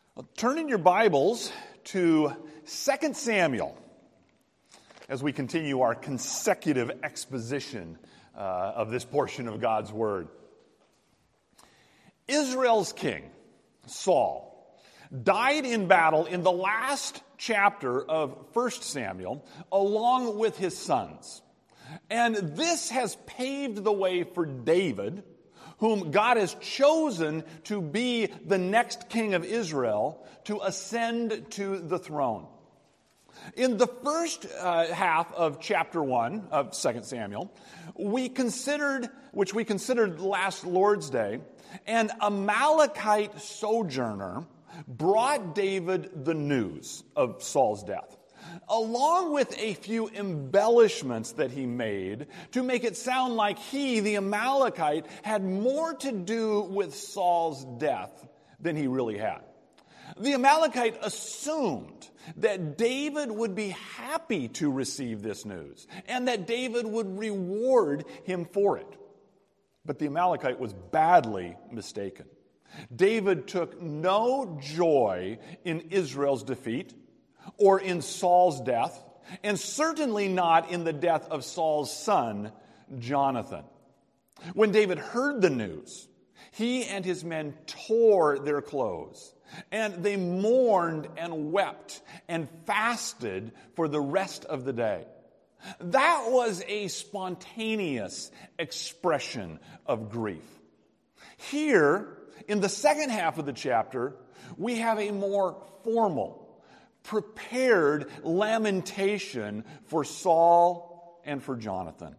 Turn in your Bibles to 2 Samuel as we continue our consecutive exposition of this portion of God's Word. Israel's king, Saul, died in battle in the last chapter of 1 Samuel, along with his sons. And this has paved the way for David, whom God has chosen to be the next king of Israel, to ascend to the throne. In the first half of chapter 1 of 2 Samuel, which we considered last Lord's Day, an Amalekite sojourner brought David the news of Saul's death, along with a few embellishments that he made to make it sound like he, the Amalekite, had more to do with Saul's death than he really had. The Amalekite assumed that David would be happy to receive this news and that David would reward him for it. But the Amalekite was badly mistaken. David took no joy in Israel's defeat or in Saul's death, and certainly not in the death of Saul's son, Jonathan. When David heard the news, he and his men tore their clothes, and they mourned and wept and fasted for the rest of the day. That was a spontaneous expression of grief. Here, in the second half of the chapter, we have a more formal, prepared lamentation for Saul and for Jonathan.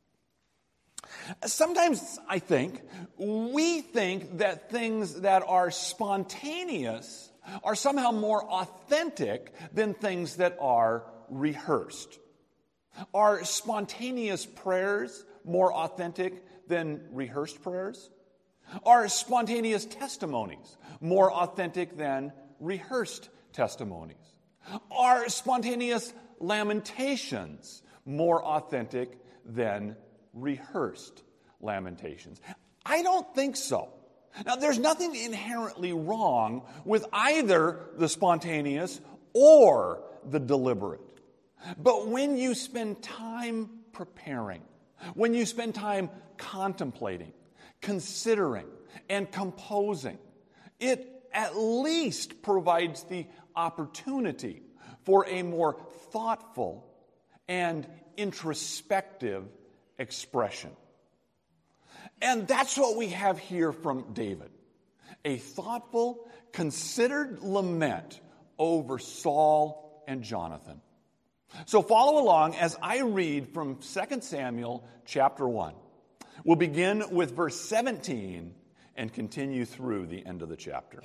Sometimes we think that things that are spontaneous are somehow more authentic than things that are rehearsed. Are spontaneous prayers more authentic than rehearsed prayers? Are spontaneous testimonies more authentic than rehearsed testimonies? Are spontaneous lamentations more authentic than rehearsed lamentations? I don't think so. Now, there's nothing inherently wrong with either the spontaneous or the deliberate. But when you spend time preparing, when you spend time contemplating, considering, and composing, it at least provides the opportunity for a more thoughtful and introspective expression. And that's what we have here from David. A thoughtful, considered lament over Saul and Jonathan. So follow along as I read from 2 Samuel chapter 1. We'll begin with verse 17 and continue through the end of the chapter.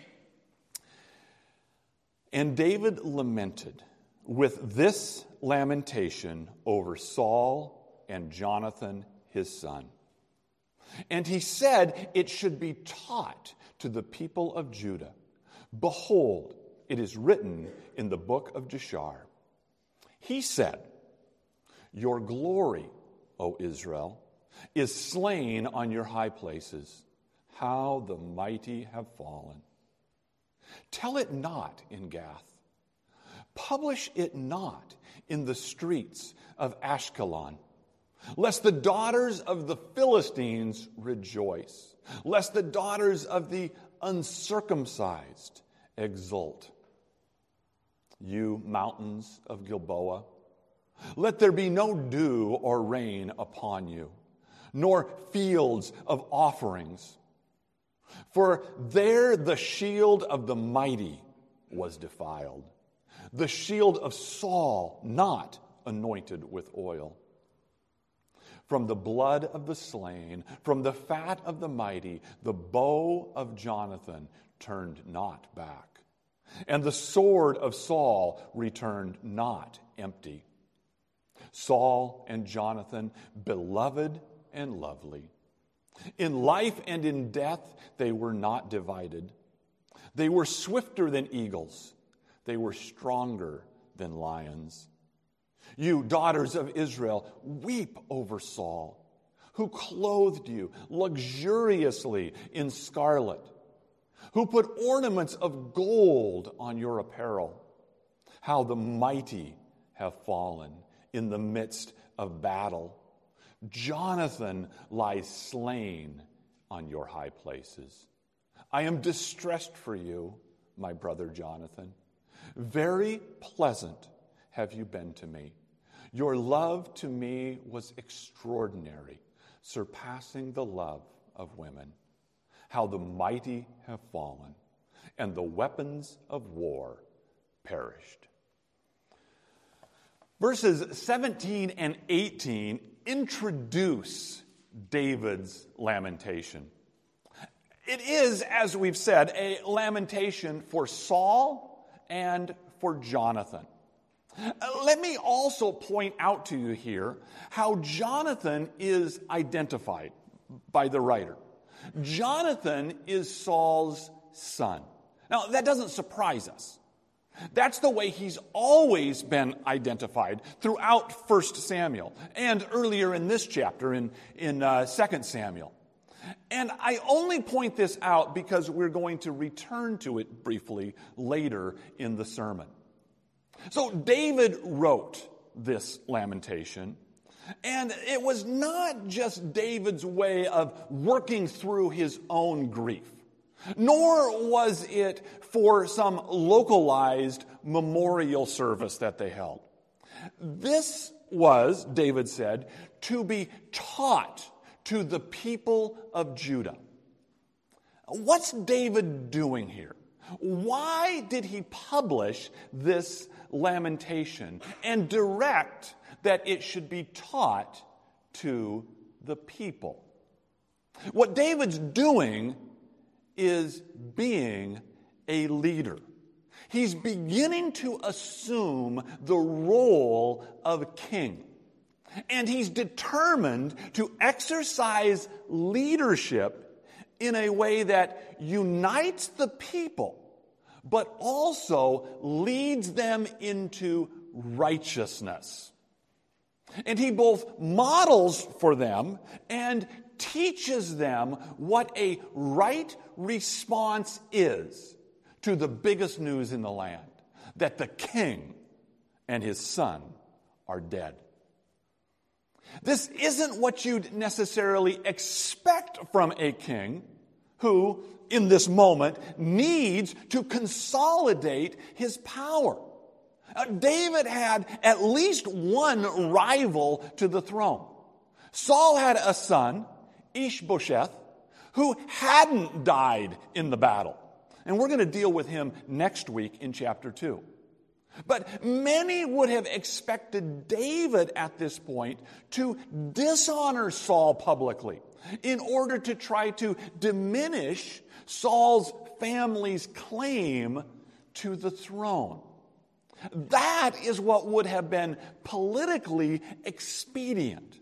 And David lamented with this lamentation over Saul and Jonathan his son. And he said it should be taught to the people of Judah. Behold, it is written in the book of Jashar. He said, your glory, O Israel, is slain on your high places. How the mighty have fallen. Tell it not in Gath. Publish it not in the streets of Ashkelon. Lest the daughters of the Philistines rejoice. Lest the daughters of the uncircumcised exult. You mountains of Gilboa, let there be no dew or rain upon you, nor fields of offerings. For there the shield of the mighty was defiled, the shield of Saul not anointed with oil. From the blood of the slain, from the fat of the mighty, the bow of Jonathan turned not back. And the sword of Saul returned not empty. Saul and Jonathan, beloved and lovely. In life and in death, they were not divided. They were swifter than eagles. They were stronger than lions. You, daughters of Israel, weep over Saul, who clothed you luxuriously in scarlet, who put ornaments of gold on your apparel. How the mighty have fallen in the midst of battle. Jonathan lies slain on your high places. I am distressed for you, my brother Jonathan. Very pleasant have you been to me. Your love to me was extraordinary, surpassing the love of women. How the mighty have fallen, and the weapons of war perished. Verses 17 and 18 introduce David's lamentation. It is, as we've said, a lamentation for Saul and for Jonathan. Let me also point out to you here how Jonathan is identified by the writer. Jonathan is Saul's son. Now, that doesn't surprise us. That's the way he's always been identified throughout 1 Samuel and earlier in this chapter in 2 Samuel. And I only point this out because we're going to return to it briefly later in the sermon. So David wrote this lamentation, and it was not just David's way of working through his own grief, nor was it for some localized memorial service that they held. This was, David said, to be taught to the people of Judah. What's David doing here? Why did he publish this lamentation and direct that it should be taught to the people? What David's doing is being a leader. He's beginning to assume the role of king. And he's determined to exercise leadership in a way that unites the people, but also leads them into righteousness. And he both models for them and teaches them what a right response is to the biggest news in the land, that the king and his son are dead. This isn't what you'd necessarily expect from a king who, in this moment, needs to consolidate his power. David had at least one rival to the throne. Saul had a son, Ishbosheth, who hadn't died in the battle. And we're going to deal with him next week in chapter 2. But many would have expected David at this point to dishonor Saul publicly in order to try to diminish Saul's family's claim to the throne. That is what would have been politically expedient.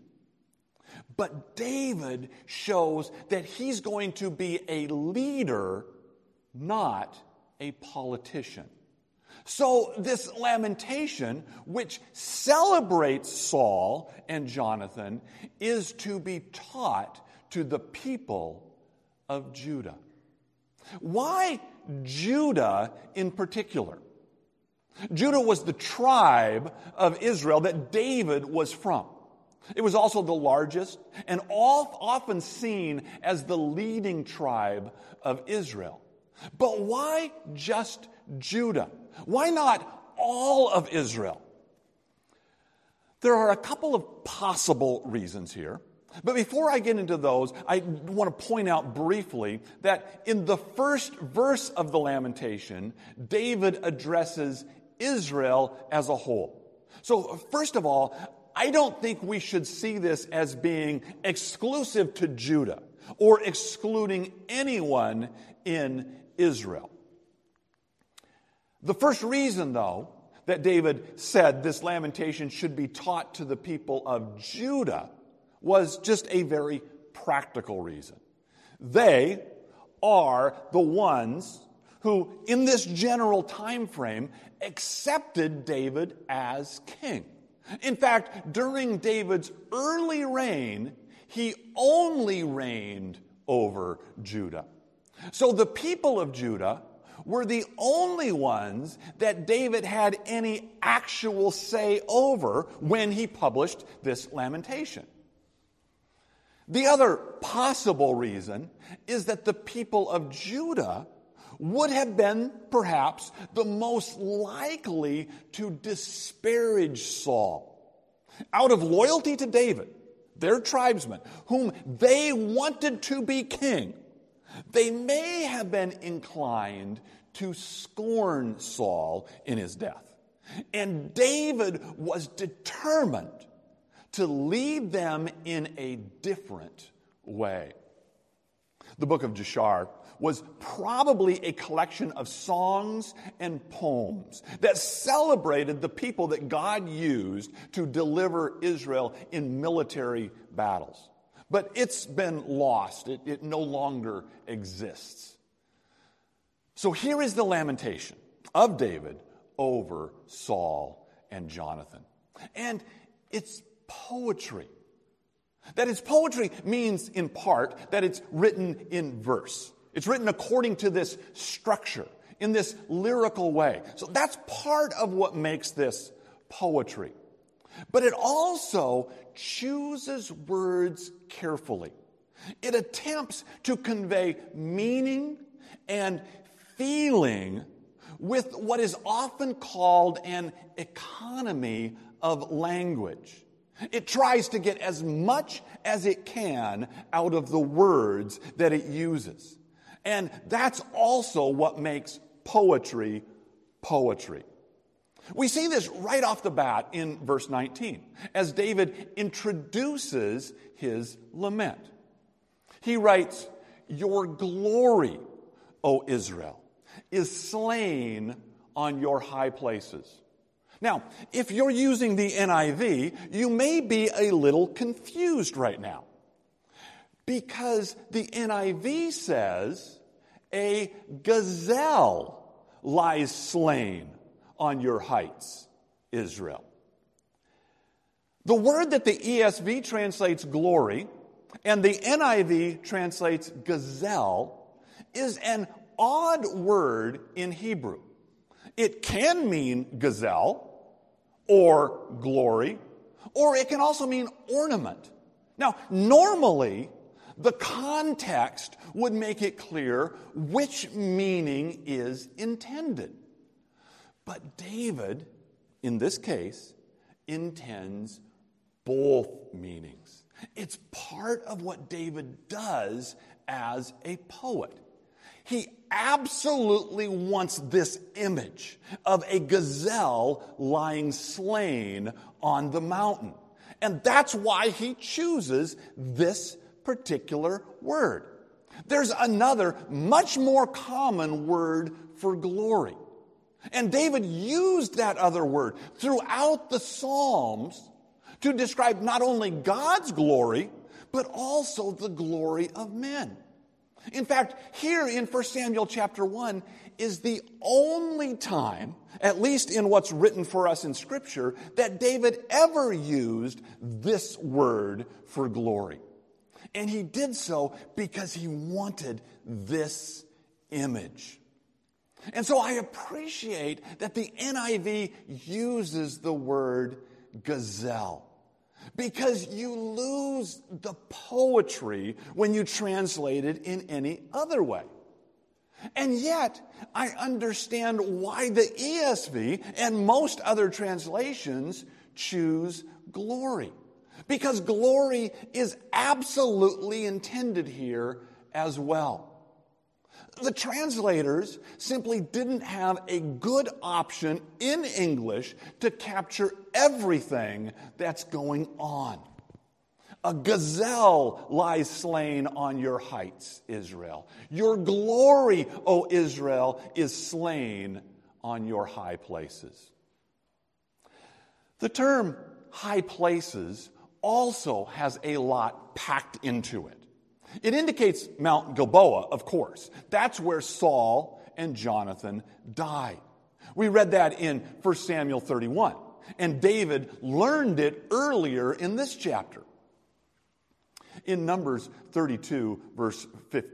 But David shows that he's going to be a leader, not a politician. So this lamentation, which celebrates Saul and Jonathan, is to be taught to the people of Judah. Why Judah in particular? Judah was the tribe of Israel that David was from. It was also the largest and often seen as the leading tribe of Israel. But why just Judah? Why not all of Israel? There are a couple of possible reasons here. But before I get into those, I want to point out briefly that in the first verse of the lamentation, David addresses Israel as a whole. So first of all, I don't think we should see this as being exclusive to Judah or excluding anyone in Israel. The first reason, though, that David said this lamentation should be taught to the people of Judah was just a very practical reason. They are the ones who, in this general time frame, accepted David as king. In fact, during David's early reign, he only reigned over Judah. So the people of Judah were the only ones that David had any actual say over when he published this lamentation. The other possible reason is that the people of Judah would have been perhaps the most likely to disparage Saul. Out of loyalty to David, their tribesman, whom they wanted to be king, they may have been inclined to scorn Saul in his death. And David was determined to lead them in a different way. The book of Jashar was probably a collection of songs and poems that celebrated the people that God used to deliver Israel in military battles. But it's been lost. It no longer exists. So here is the lamentation of David over Saul and Jonathan. And it's poetry. That is, poetry means in part that it's written in verse. It's written according to this structure, in this lyrical way. So that's part of what makes this poetry. But it also chooses words carefully. It attempts to convey meaning and feeling with what is often called an economy of language. It tries to get as much as it can out of the words that it uses. And that's also what makes poetry poetry. We see this right off the bat in verse 19, as David introduces his lament. He writes, "Your glory, O Israel, is slain on your high places." Now, if you're using the NIV, you may be a little confused right now. Because the NIV says, "A gazelle lies slain on your heights, Israel." The word that the ESV translates glory and the NIV translates gazelle is an odd word in Hebrew. It can mean gazelle or glory, or it can also mean ornament. Now, normally, the context would make it clear which meaning is intended. But David, in this case, intends both meanings. It's part of what David does as a poet. He absolutely wants this image of a gazelle lying slain on the mountain. And that's why he chooses this particular word. There's another, much more common word for glory. And David used that other word throughout the Psalms to describe not only God's glory, but also the glory of men. In fact, here in 1 Samuel chapter 1 is the only time, at least in what's written for us in Scripture, that David ever used this word for glory. And he did so because he wanted this image. And so I appreciate that the NIV uses the word gazelle, because you lose the poetry when you translate it in any other way. And yet, I understand why the ESV and most other translations choose glory. Because glory is absolutely intended here as well. The translators simply didn't have a good option in English to capture everything that's going on. A gazelle lies slain on your heights, Israel. Your glory, O Israel, is slain on your high places. The term high places also has a lot packed into it. It indicates Mount Gilboa, of course. That's where Saul and Jonathan died. We read that in 1 Samuel 31, and David learned it earlier in this chapter. In Numbers 33, verse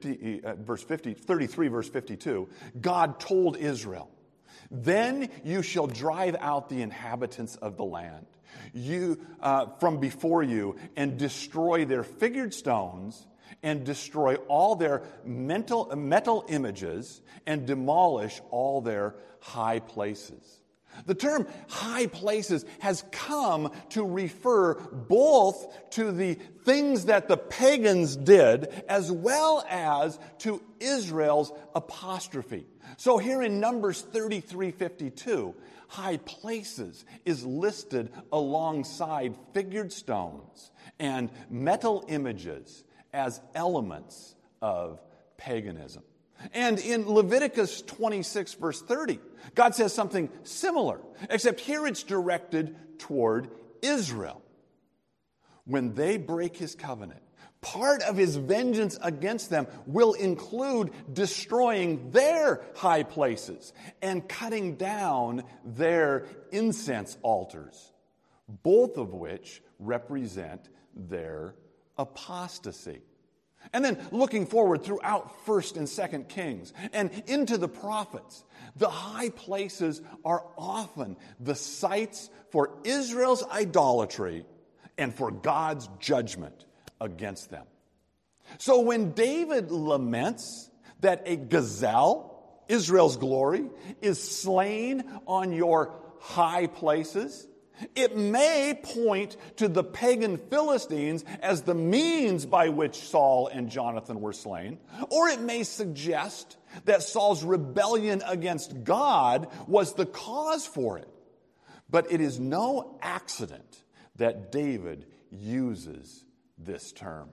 52, God told Israel, "Then you shall drive out the inhabitants of the land from before you and destroy their figured stones and destroy all their metal images and demolish all their high places." The term high places has come to refer both to the things that the pagans did as well as to Israel's apostrophe. So here in Numbers 33:52, high places is listed alongside figured stones and metal images as elements of paganism. And in Leviticus 26, verse 30, God says something similar, except here it's directed toward Israel. When they break his covenant, part of his vengeance against them will include destroying their high places and cutting down their incense altars, both of which represent their apostasy. And then looking forward throughout 1st and 2nd Kings and into the prophets, the high places are often the sites for Israel's idolatry and for God's judgment against them. So when David laments that a gazelle, Israel's glory, is slain on your high places, it may point to the pagan Philistines as the means by which Saul and Jonathan were slain, or it may suggest that Saul's rebellion against God was the cause for it. But it is no accident that David uses this term.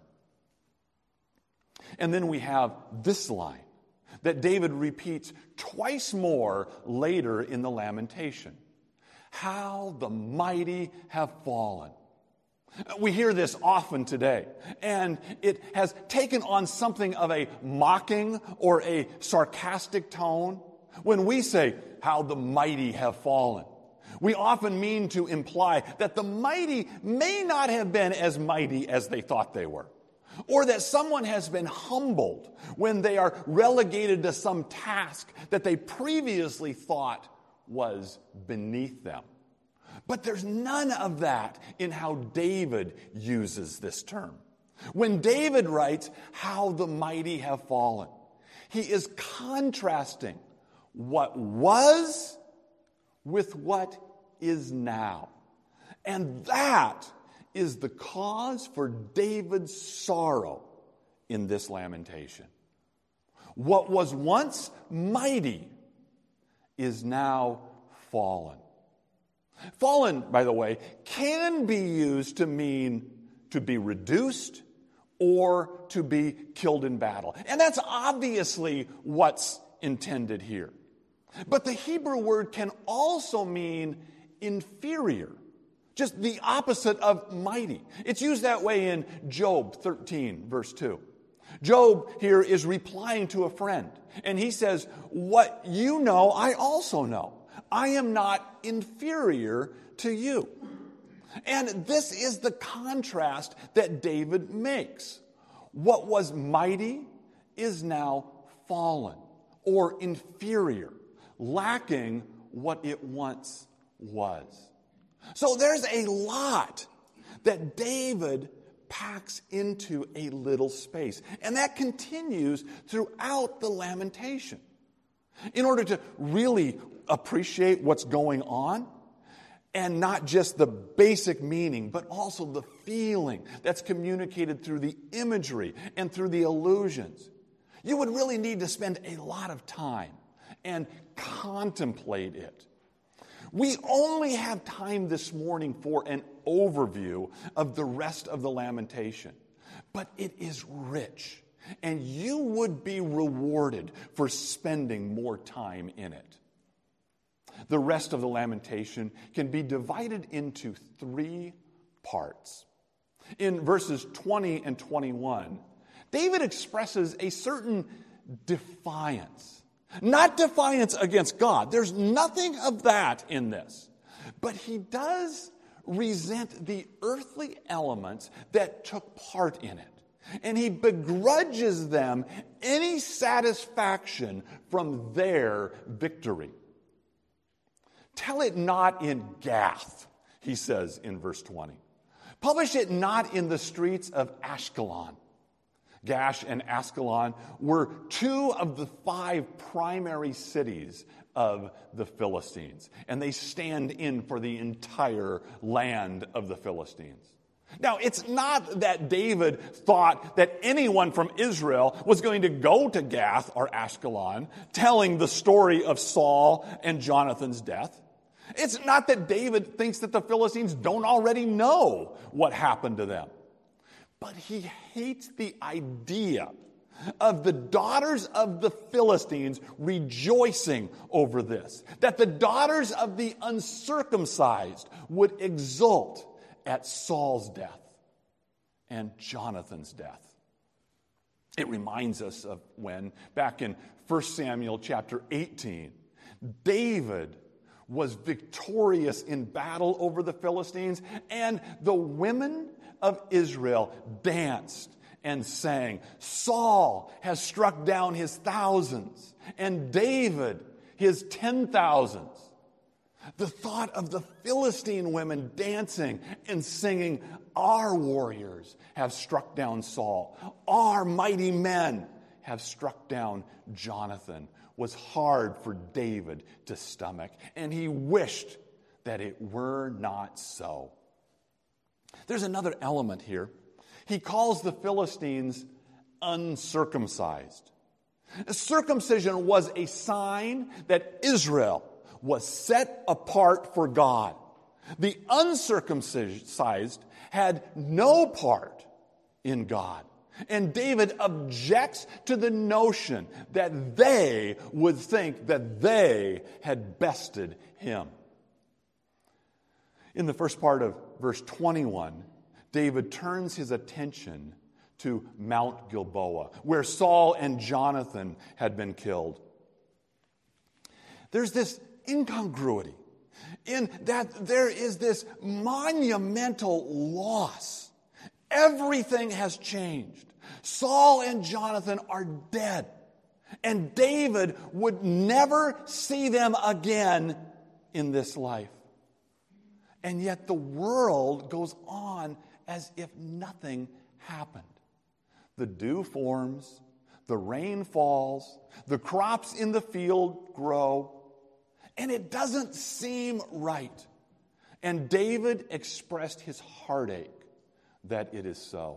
And then we have this line that David repeats twice more later in the Lamentation. How the mighty have fallen. We hear this often today, and it has taken on something of a mocking or a sarcastic tone. When we say, how the mighty have fallen, we often mean to imply that the mighty may not have been as mighty as they thought they were, or that someone has been humbled when they are relegated to some task that they previously thought was beneath them. But there's none of that in how David uses this term. When David writes, how the mighty have fallen, he is contrasting what was with what is now. And that is the cause for David's sorrow in this lamentation. What was once mighty is now fallen. Fallen, by the way, can be used to mean to be reduced or to be killed in battle. And that's obviously what's intended here. But the Hebrew word can also mean inferior, just the opposite of mighty. It's used that way in Job 13, verse 2. Job here is replying to a friend, and he says, "What you know, I also know. I am not inferior to you." And this is the contrast that David makes. What was mighty is now fallen or inferior, lacking what it once was. So there's a lot that David packs into a little space. And that continues throughout the lamentation. In order to really appreciate what's going on, and not just the basic meaning, but also the feeling that's communicated through the imagery and through the allusions, you would really need to spend a lot of time and contemplate it. We only have time this morning for an overview of the rest of the lamentation, but it is rich, and you would be rewarded for spending more time in it. The rest of the lamentation can be divided into 3 parts. In verses 20 and 21, David expresses a certain defiance. Not defiance against God. There's nothing of that in this. But he does resent the earthly elements that took part in it. and he begrudges them any satisfaction from their victory. Tell it not in Gath, he says in verse 20. Publish it not in the streets of Ashkelon. Gash and Askelon were two of the 5 primary cities of the Philistines, and they stand in for the entire land of the Philistines. Now, it's not that David thought that anyone from Israel was going to go to Gath or Ashkelon telling the story of Saul and Jonathan's death. It's not that David thinks that the Philistines don't already know what happened to them. But he hates the idea of the daughters of the Philistines rejoicing over this. That the daughters of the uncircumcised would exult at Saul's death and Jonathan's death. It reminds us of when, back in 1 Samuel chapter 18, David was victorious in battle over the Philistines, and the women of Israel danced and sang, Saul has struck down his thousands, and David his 10,000s. The thought of the Philistine women dancing and singing, our warriors have struck down Saul, our mighty men have struck down Jonathan, was hard for David to stomach, and he wished that it were not so. There's another element here. He calls the Philistines uncircumcised. Circumcision was a sign that Israel was set apart for God. The uncircumcised had no part in God. And David objects to the notion that they would think that they had bested him. In the first part of verse 21, David turns his attention to Mount Gilboa, where Saul and Jonathan had been killed. There's this incongruity in that there is this monumental loss. Everything has changed. Saul and Jonathan are dead, and David would never see them again in this life. And yet the world goes on as if nothing happened. The dew forms, the rain falls, the crops in the field grow, and it doesn't seem right. And David expressed his heartache that it is so.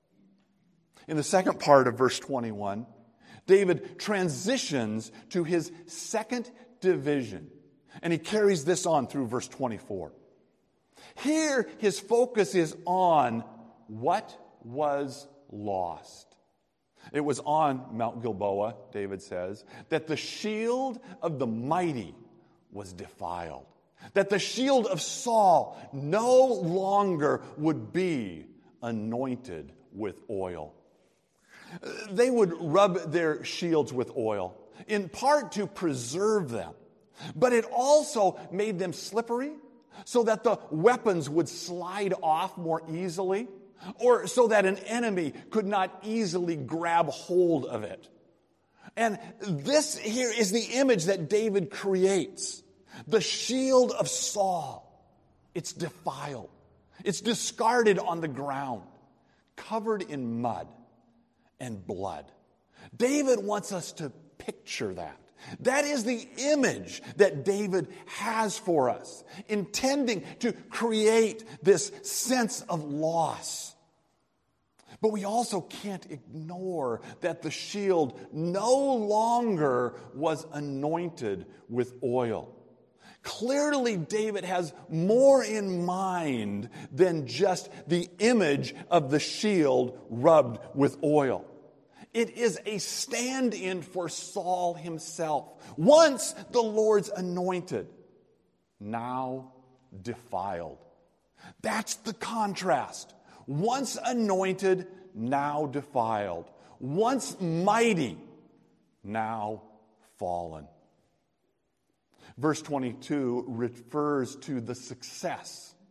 In the second part of verse 21, David transitions to his second division, and he carries this on through verse 24. Here, his focus is on what was lost. It was on Mount Gilboa, David says, that the shield of the mighty was defiled, that the shield of Saul no longer would be anointed with oil. They would rub their shields with oil, in part to preserve them, but it also made them slippery, so that the weapons would slide off more easily, or so that an enemy could not easily grab hold of it. And this here is the image that David creates. The shield of Saul. It's defiled. It's discarded on the ground, covered in mud and blood. David wants us to picture that. That is the image that David has for us, intending to create this sense of loss. But we also can't ignore that the shield no longer was anointed with oil. Clearly, David has more in mind than just the image of the shield rubbed with oil. It is a stand-in for Saul himself. Once the Lord's anointed, now defiled. That's the contrast. Once anointed, now defiled. Once mighty, now fallen. Verse 22 refers to the success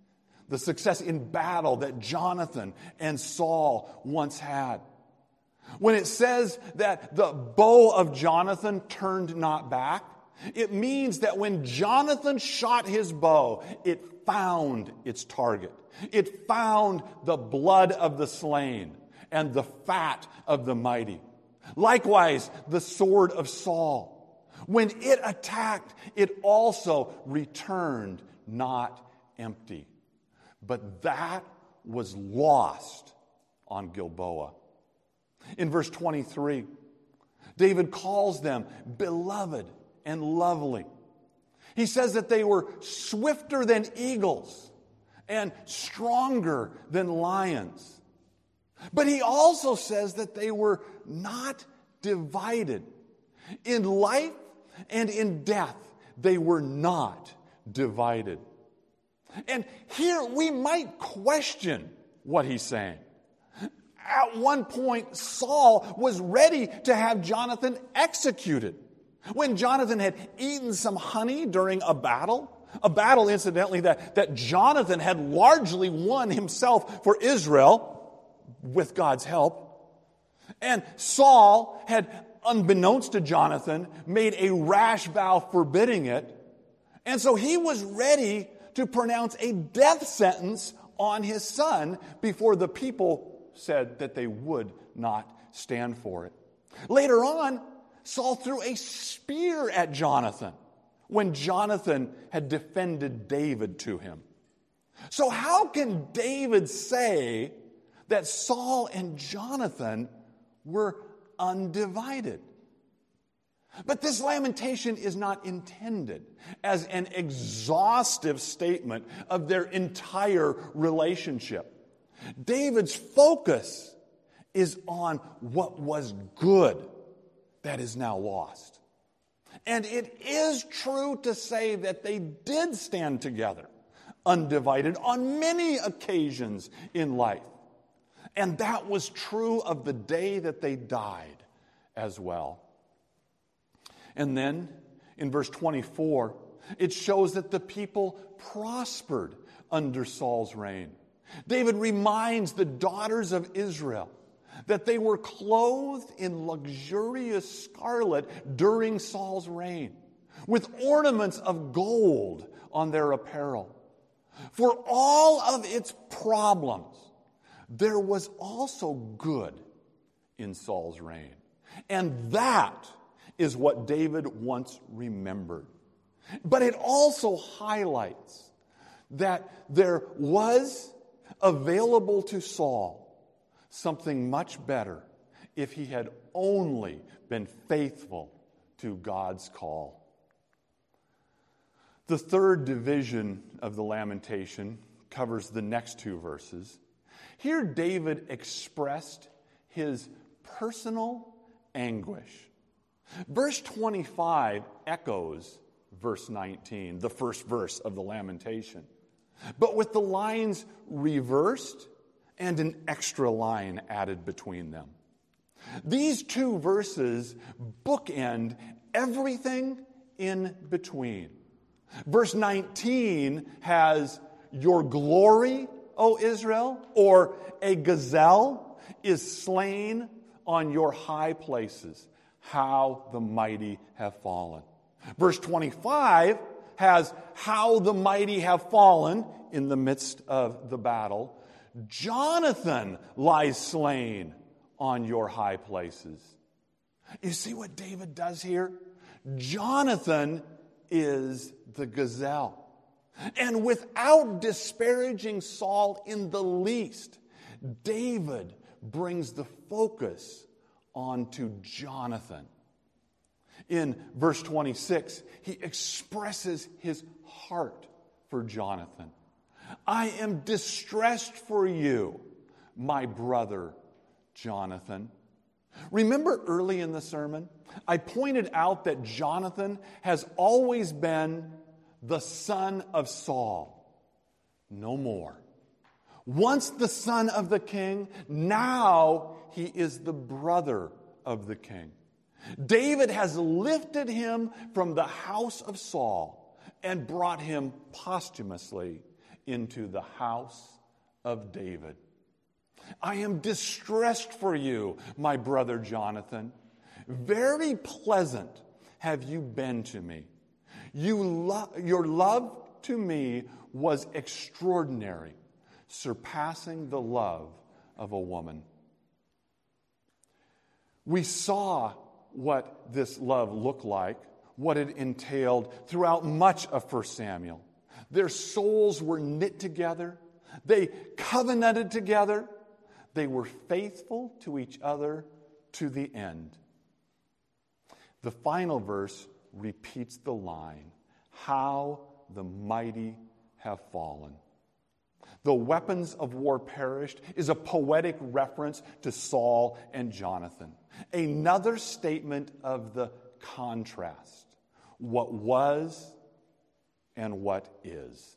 the success in battle that Jonathan and Saul once had. When it says that the bow of Jonathan turned not back, it means that when Jonathan shot his bow, it found its target. It found the blood of the slain and the fat of the mighty. Likewise, the sword of Saul. When it attacked, it also returned not empty. But that was lost on Gilboa. In verse 23, David calls them beloved and lovely. He says that they were swifter than eagles and stronger than lions. But he also says that they were not divided. In life and in death, they were not divided. And here we might question what he's saying. At one point, Saul was ready to have Jonathan executed. When Jonathan had eaten some honey during a battle, incidentally, that Jonathan had largely won himself for Israel with God's help. And Saul had, unbeknownst to Jonathan, made a rash vow forbidding it. And so he was ready to pronounce a death sentence on his son before the people said that they would not stand for it. Later on, Saul threw a spear at Jonathan when Jonathan had defended David to him. So how can David say that Saul and Jonathan were undivided? But this lamentation is not intended as an exhaustive statement of their entire relationship. David's focus is on what was good that is now lost. And it is true to say that they did stand together, undivided, on many occasions in life. And that was true of the day that they died as well. And then, in verse 24, it shows that the people prospered under Saul's reign. David reminds the daughters of Israel that they were clothed in luxurious scarlet during Saul's reign, with ornaments of gold on their apparel. For all of its problems, there was also good in Saul's reign. And that is what David once remembered. But it also highlights that there was available to Saul something much better if he had only been faithful to God's call. The third division of the lamentation covers the next two verses. Here David expressed his personal anguish. Verse 25 echoes verse 19, the first verse of the lamentation, but with the lines reversed and an extra line added between them. These two verses bookend everything in between. Verse 19 has "Your glory, O Israel," or "A gazelle is slain on your high places. How the mighty have fallen." Verse 25 has "How the mighty have fallen" in the midst of the battle. "Jonathan lies slain on your high places." You see what David does here? Jonathan is the gazelle. And without disparaging Saul in the least, David brings the focus onto Jonathan. In verse 26, he expresses his heart for Jonathan. "I am distressed for you, my brother Jonathan." Remember early in the sermon, I pointed out that Jonathan has always been the son of Saul. No more. Once the son of the king, now he is the brother of the king. David has lifted him from the house of Saul and brought him posthumously into the house of David. I am distressed for you, my brother Jonathan. Very pleasant have you been to me. Your love to me was extraordinary, surpassing the love of a woman. We saw what this love looked like, what it entailed throughout much of 1 Samuel. Their souls were knit together. They covenanted together. They were faithful to each other to the end. The final verse repeats the line, "How the mighty have fallen." The weapons of war perished is a poetic reference to Saul and Jonathan. Another statement of the contrast, what was and what is.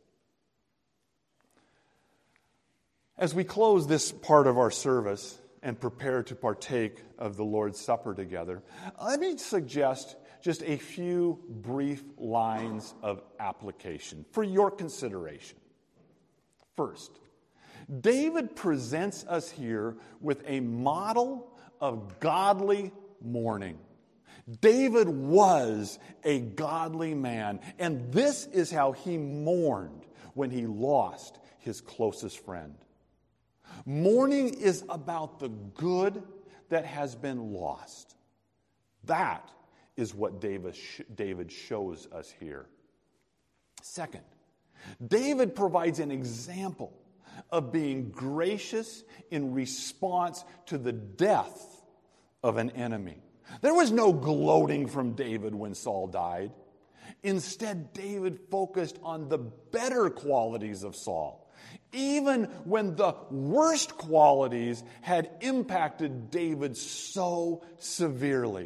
As we close this part of our service and prepare to partake of the Lord's Supper together, let me suggest just a few brief lines of application for your consideration. First, David presents us here with a model of godly mourning. David was a godly man, and this is how he mourned when he lost his closest friend. Mourning is about the good that has been lost. That is what David shows us here. Second, David provides an example of being gracious in response to the death of an enemy. There was no gloating from David when Saul died. Instead, David focused on the better qualities of Saul, even when the worst qualities had impacted David so severely.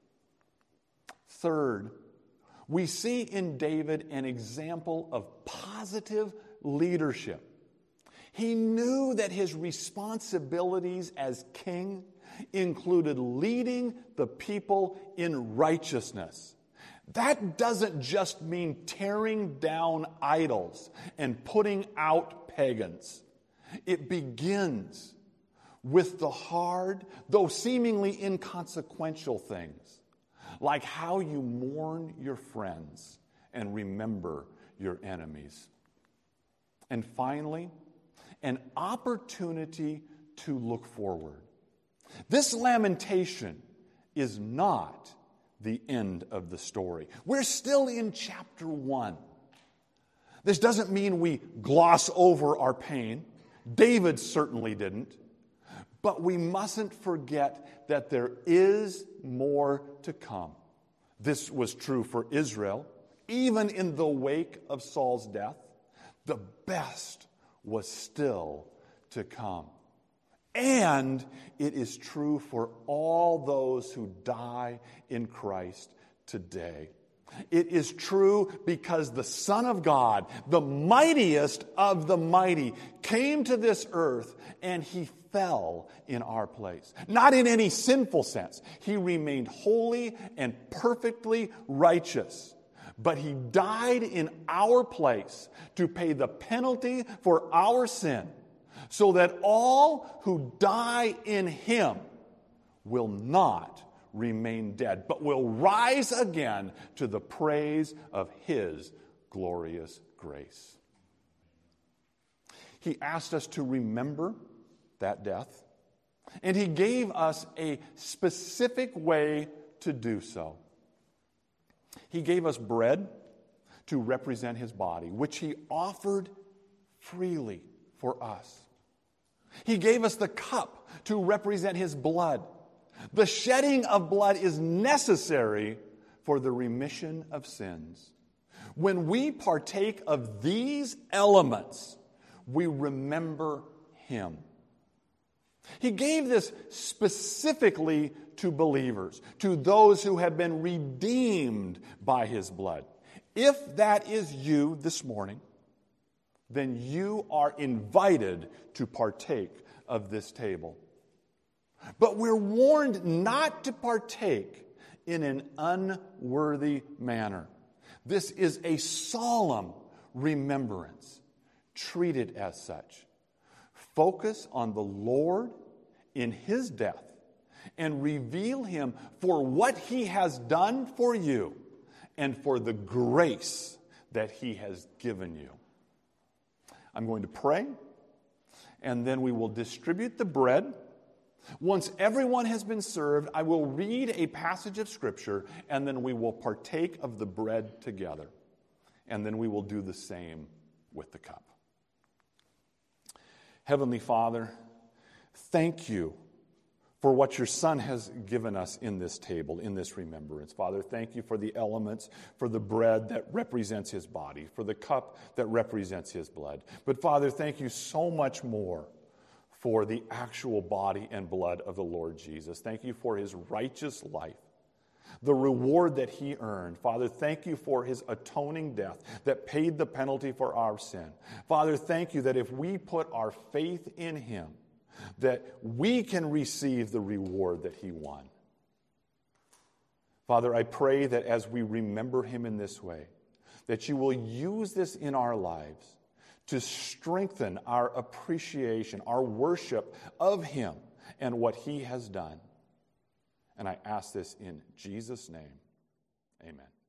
Third, we see in David an example of positive leadership. He knew that his responsibilities as king included leading the people in righteousness. That doesn't just mean tearing down idols and putting out pagans. It begins with the hard, though seemingly inconsequential things, like how you mourn your friends and remember your enemies. And finally, an opportunity to look forward. This lamentation is not the end of the story. We're still in chapter 1. This doesn't mean we gloss over our pain. David certainly didn't. But we mustn't forget that there is more to come. This was true for Israel. Even in the wake of Saul's death, the best was still to come. And it is true for all those who die in Christ today. It is true because the Son of God, the mightiest of the mighty, came to this earth and he fell in our place. Not in any sinful sense. He remained holy and perfectly righteous. But he died in our place to pay the penalty for our sin, so that all who die in him will not remain dead, but will rise again to the praise of his glorious grace. He asked us to remember that death, and he gave us a specific way to do so. He gave us bread to represent his body, which he offered freely for us. He gave us the cup to represent his blood. The shedding of blood is necessary for the remission of sins. When we partake of these elements, we remember him. He gave this specifically to believers, to those who have been redeemed by his blood. If that is you this morning, then you are invited to partake of this table. But we're warned not to partake in an unworthy manner. This is a solemn remembrance. treat it as such. Focus on the Lord in his death and reveal him for what he has done for you and for the grace that he has given you. I'm going to pray, and then we will distribute the bread. Once everyone has been served, I will read a passage of Scripture, and then we will partake of the bread together. And then we will do the same with the cup. Heavenly Father, thank you for what your Son has given us in this table, in this remembrance. Father, thank you for the elements, for the bread that represents his body, for the cup that represents his blood. But Father, thank you so much more for the actual body and blood of the Lord Jesus. Thank you for his righteous life, the reward that he earned. Father, thank you for his atoning death that paid the penalty for our sin. Father, thank you that if we put our faith in him, that we can receive the reward that he won. Father, I pray that as we remember him in this way, that you will use this in our lives to strengthen our appreciation, our worship of him and what he has done. And I ask this in Jesus' name. Amen.